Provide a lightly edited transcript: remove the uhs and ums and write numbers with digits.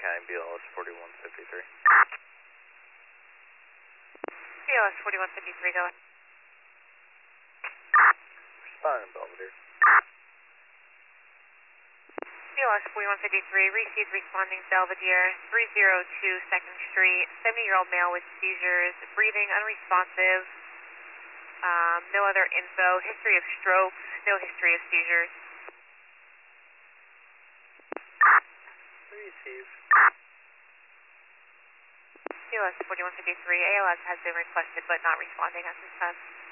County, BLS 4153. BLS 4153, go ahead. Responding Belvedere. BLS 4153, received responding Belvedere, 302 2nd Street, 70-year-old male with seizures, breathing unresponsive, no other info, history of strokes, no history of seizures. Receive. BLS 4153, ALS has been requested but not responding at this time.